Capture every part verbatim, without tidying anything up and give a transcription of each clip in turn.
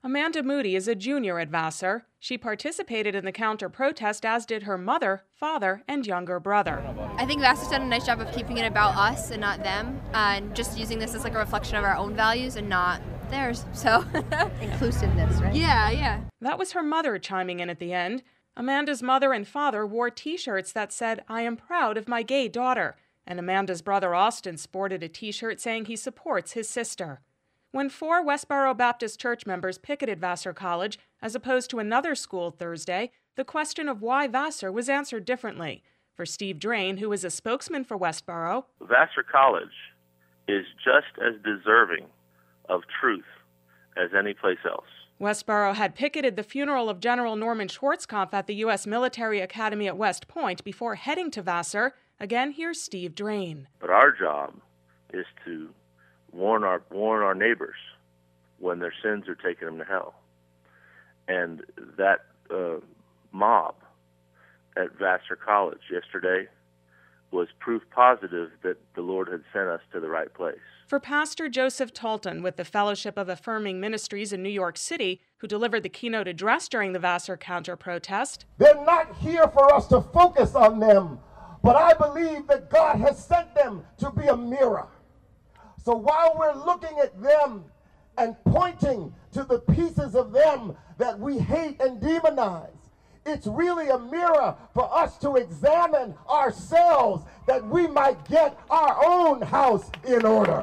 Amanda Moody is a junior at Vassar. She participated in the counter-protest, as did her mother, father, and younger brother. I think Vassar's done a nice job of keeping it about us and not them, uh, and just using this as like a reflection of our own values and not theirs. So inclusiveness, right? Yeah, yeah. That was her mother chiming in at the end. Amanda's mother and father wore T-shirts that said, "I am proud of my gay daughter," and Amanda's brother Austin sported a T-shirt saying he supports his sister. When four Westboro Baptist Church members picketed Vassar College, as opposed to another school Thursday, the question of why Vassar was answered differently. For Steve Drain, who is a spokesman for Westboro, Vassar College is just as deserving of truth as any place else. Westboro had picketed the funeral of General Norman Schwarzkopf at the U S Military Academy at West Point before heading to Vassar. Again, here's Steve Drain. But our job is to warn our warn our neighbors when their sins are taking them to hell. And that uh, mob at Vassar College yesterday was proof positive that the Lord had sent us to the right place. For Pastor Joseph Tolton with the Fellowship of Affirming Ministries in New York City, who delivered the keynote address during the Vassar counter-protest, they're not here for us to focus on them, but I believe that God has sent them to be a mirror. So while we're looking at them and pointing to the pieces of them that we hate and demonize, it's really a mirror for us to examine ourselves that we might get our own house in order.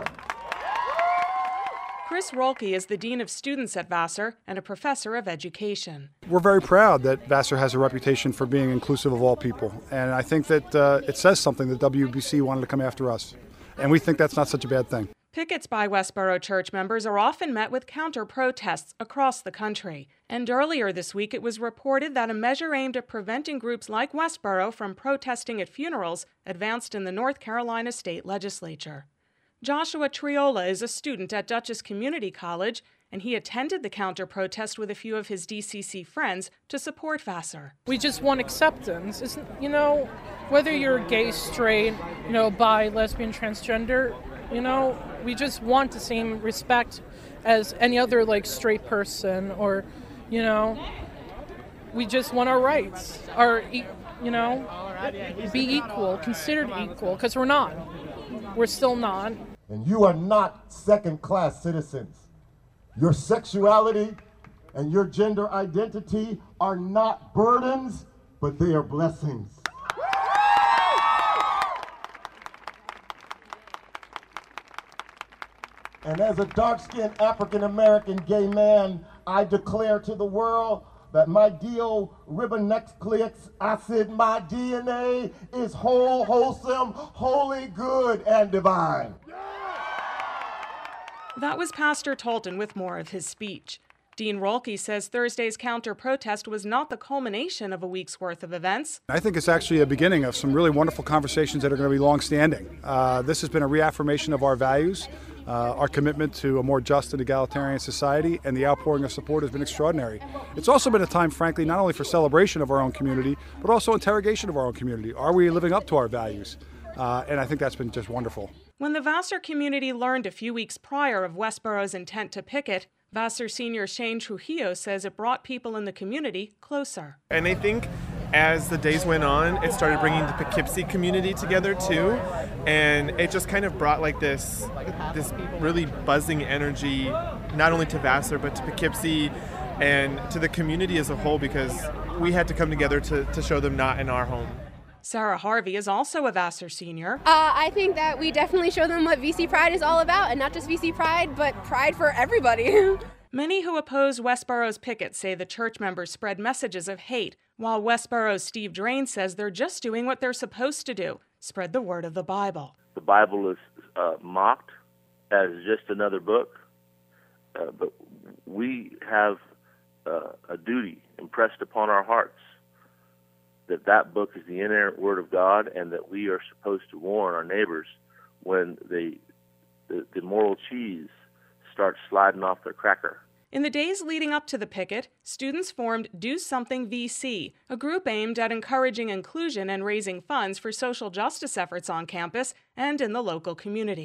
Chris Rolke is the Dean of Students at Vassar and a professor of education. We're very proud that Vassar has a reputation for being inclusive of all people, and I think that uh, it says something that W B C wanted to come after us. And we think that's not such a bad thing. Pickets by Westboro church members are often met with counter-protests across the country. And earlier this week, it was reported that a measure aimed at preventing groups like Westboro from protesting at funerals advanced in the North Carolina State Legislature. Joshua Triola is a student at Dutchess Community College, and he attended the counter-protest with a few of his D C C friends to support Vassar. We just want acceptance. It's, you know, whether you're gay, straight, you know, bi, lesbian, transgender, you know, we just want the same respect as any other, like, straight person, or, you know, we just want our rights, our, you know, be equal, considered equal, because we're not. We're still not. And you are not second-class citizens. Your sexuality and your gender identity are not burdens, but they are blessings. And as a dark-skinned African-American gay man, I declare to the world that my deoxyribonucleic acid, my D N A, is whole, wholesome, holy, good, and divine. That was Pastor Tolton with more of his speech. Dean Rolke says Thursday's counter-protest was not the culmination of a week's worth of events. I think it's actually a beginning of some really wonderful conversations that are going to be long-standing. Uh, this has been a reaffirmation of our values, uh, our commitment to a more just and egalitarian society, and the outpouring of support has been extraordinary. It's also been a time, frankly, not only for celebration of our own community, but also interrogation of our own community. Are we living up to our values? Uh, and I think that's been just wonderful. When the Vassar community learned a few weeks prior of Westboro's intent to picket, Vassar senior Shane Trujillo says it brought people in the community closer. And I think as the days went on, it started bringing the Poughkeepsie community together too, and it just kind of brought like this, this really buzzing energy, not only to Vassar but to Poughkeepsie and to the community as a whole, because we had to come together to, to show them not in our home. Sarah Harvey is also a Vassar senior. Uh, I think that we definitely show them what V C Pride is all about, and not just V C Pride, but pride for everybody. Many who oppose Westboro's picket say the church members spread messages of hate, while Westboro's Steve Drain says they're just doing what they're supposed to do, spread the word of the Bible. The Bible is uh, mocked as just another book, uh, but we have uh, a duty impressed upon our hearts that that book is the inerrant word of God, and that we are supposed to warn our neighbors when they, the, the moral cheese starts sliding off their cracker. In the days leading up to the picket, students formed Do Something V C, a group aimed at encouraging inclusion and raising funds for social justice efforts on campus and in the local community.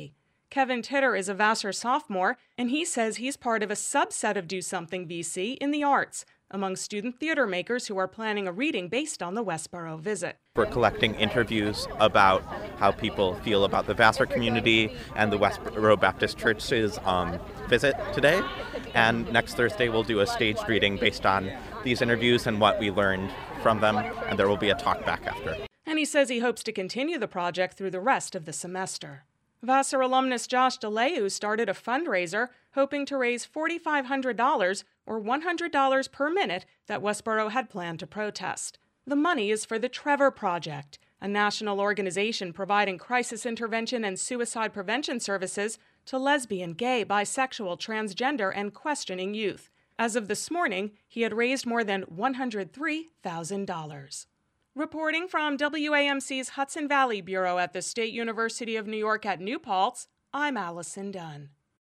Kevin Titter is a Vassar sophomore, and he says he's part of a subset of Do Something V C in the arts, among student theater makers who are planning a reading based on the Westboro visit. We're collecting interviews about how people feel about the Vassar community and the Westboro Baptist Church's um, visit today. And next Thursday we'll do a staged reading based on these interviews and what we learned from them, and there will be a talk back after. And he says he hopes to continue the project through the rest of the semester. Vassar alumnus Josh DeLeu started a fundraiser hoping to raise four thousand five hundred dollars or one hundred dollars per minute that Westboro had planned to protest. The money is for the Trevor Project, a national organization providing crisis intervention and suicide prevention services to lesbian, gay, bisexual, transgender, and questioning youth. As of this morning, he had raised more than one hundred three thousand dollars. Reporting from W A M C's Hudson Valley Bureau at the State University of New York at New Paltz, I'm Allison Dunn.